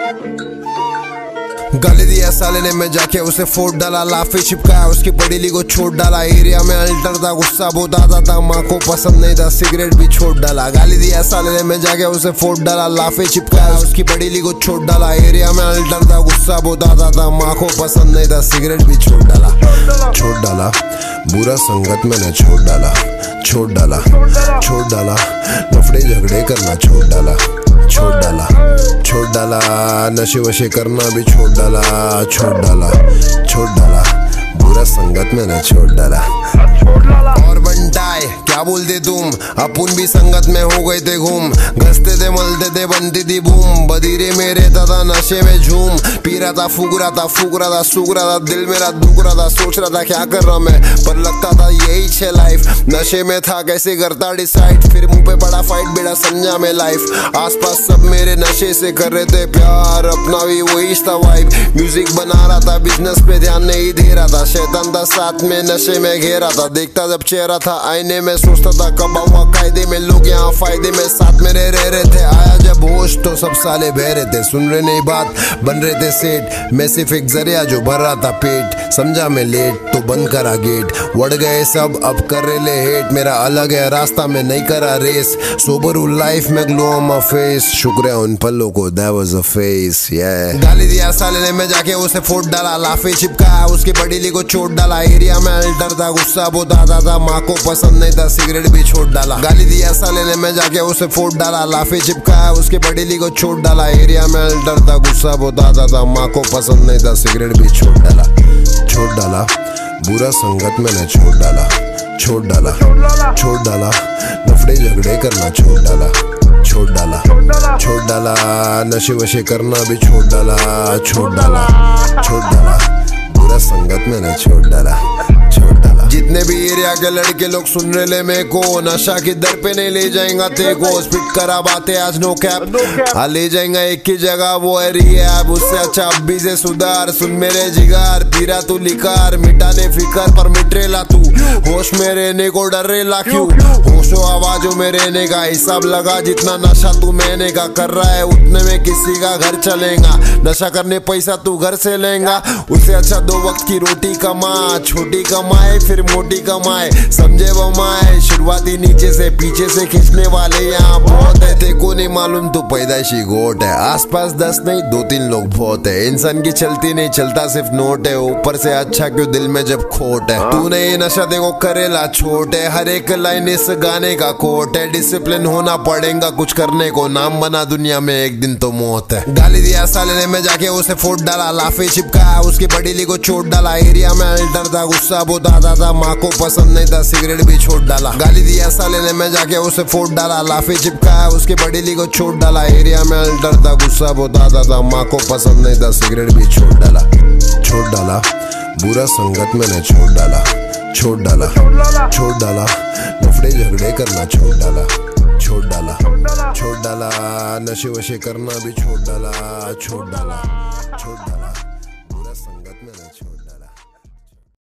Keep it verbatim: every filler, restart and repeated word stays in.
गाली दिया साले ने, मैं जाके उसे फोड़ डाला, लाफे चिपकाया उसकी बड़ी ली को छोड़ डाला। एरिया में अल्टर था, गुस्सा बहुत आता था, माँ को पसंद नहीं था, सिगरेट भी छोड़ डाला। गाली दिया साले ने, मैं जाके उसे फोड़ डाला, लाफे चिपकाया उसकी बड़ी ली को छोड़ डाला। एरिया में अल्टर था, गुस्सा बहुत आता था, माँ को पसंद नहीं था, सिगरेट भी छोड़ डाला। छोड़ डाला बुरा संगत मैंने छोड़ डाला, छोड़ डाला छोड़ डाला लफड़े झगड़े करना छोड़ डाला, छोड़ डाला छोड़ डाला नशे वशे करना भी छोड़ डाला, छोड़ डाला छोड़ डाला बुरा संगत मैंने छोड़ डाला। और बनटाए क्या बोलते तुम, अपन भी संगत में हो गए थे घूम, घसते थे मलते थे बनती थी बूम, बदीरे में रहता था नशे में झूम, पी रहा था फूक रहा था फूक रहा था सूख रहा था, दिल मेरा दुख रहा था, सोच रहा था क्या कर रहा मैं, पर लगता था यही छे लाइफ। नशे में था कैसे करता डिसाइड, फिर मुंह पे पड़ा फाइट बेड़ा समझा मैं लाइफ। आसपास सब मेरे नशे से कर रहे थे प्यार, अपना भी वही था वाइब। म्यूजिक बना रहा था, बिजनेस पे ध्यान नहीं दे रहा था, शैतान था साथ में नशे में घेरा था। देखता जब चेहरा था आईने में, सोचता था कब आऊंगा कायदे में, लोग यहाँ फायदे में साथ मेरे रह रहे थे। आया जब होश तो सब साले बह रहे थे, सुन रहे नहीं बात बन रहे थे सेठ। मैं सिर्फ एक जरिया जो भर रहा था पेट, समझा मैं लेट तो बंद करा गेट। वड़ गए सब अब कर रहे ले हेट, मेरा अलग है रास्ता में नहीं करा रेस। सोबर हूँ लाइफ में ग्लो ऑन माय फेस, शुक्र है उन पलों को that was a face yeah। गाली दिया साले ने, मैं जाके उसे फोड़ डाला, लाफे चिपकाया उसकी बड़ी ली को छोड़ डाला। एरिया में अल्टर था, गुस्सा बहुत आता था, माँ को पसंद नहीं था, सिगरेट भी छोड़ डाला। गाली दिया साले ने, मैं जाके उसे फोड़ डाला, लाफे चिपकाया उसकी बड़ी ली को छोड़ डाला। एरिया में अल्टर था, गुस्सा बहुत आता था, माँ को पसंद नहीं था, सिगरेट भी छोड़ डाला। छोड़ डाला बुरा संगत मैंने छोड़ डाला, छोड़ डाला छोड़ डाला लफड़े झगड़े करना छोड़ डाला, छोड़ डाला छोड़ डाला नशे वशे करना भी छोड़ डाला, छोड़ डाला छोड़ डाला बुरा संगत मैंने छोड़ डाला, छोड़ डाला। जितने भी एरिया के लड़के लोग सुन रहे ले मेरे को, नशा की दर पे नहीं ले जाएगा तेरे को, स्पिट करा बातें आज नो कैप, हाँ ले जाएगा एक ही जगह वो है रिहैब। उससे अच्छा अभी से सुधार, सुन मेरे जिगार, पीरा तू लिकार, मिटाने फिकर पर मिटरेला तू, होश में रहने को डर रेला क्यों, होशो आवाजों में रहने का हिसाब लगा। जितना नशा तू मैंने का कर रहा है, उतने में किसी का घर चलेगा, नशा करने पैसा तू घर से लेगा। उससे अच्छा दो वक्त की रोटी कमा, छोटी कमाए फिर मोटी कमाए, समझे बमाए। शुरुआती नीचे से पीछे से खींचने वाले यहाँ बहुत है, तेको नहीं मालूम तू पैदाइशी गोट है। आसपास दस नहीं दो तीन लोग बहुत है, इंसान की चलती नहीं चलता सिर्फ नोट है, ऊपर से अच्छा क्यों दिल में जब खोट है। तू नहीं नशा देखो करेला छोट है, हर एक लाइन इस गाने का कोट है। डिसिप्लिन होना पड़ेगा कुछ करने को, नाम बना दुनिया में एक दिन तो मौत है। गाली दिया साले ने, मैं जाके उसे फोड़ डाला, लाफे चिपकाया उसकी बड़ी ली को छोड़ डाला। एरिया में अल्टर था, गुस्सा बहुत आता था, माँ को पसंद नहीं था, सिगरेट भी छोड़ डाला। गाली दिया साले ने, मैं जाके उसे फोड़ डाला, लाफे चिपकाया उसकी बड़ी ली को छोड़ डाला। एरिया में अल्टर था, गुस्सा बहुत आता था, माँ को पसंद नहीं था, सिगरेट भी छोड़ डाला। छोड़ डाला बुरा संगत मैंने छोड़ डाला, छोड़ डाला छोड़ डाला लफड़े झगड़े करना छोड़ डाला, छोड़ डाला छोड़ डाला नशे वशे करना भी छोड़ डाला, छोड़ डाला।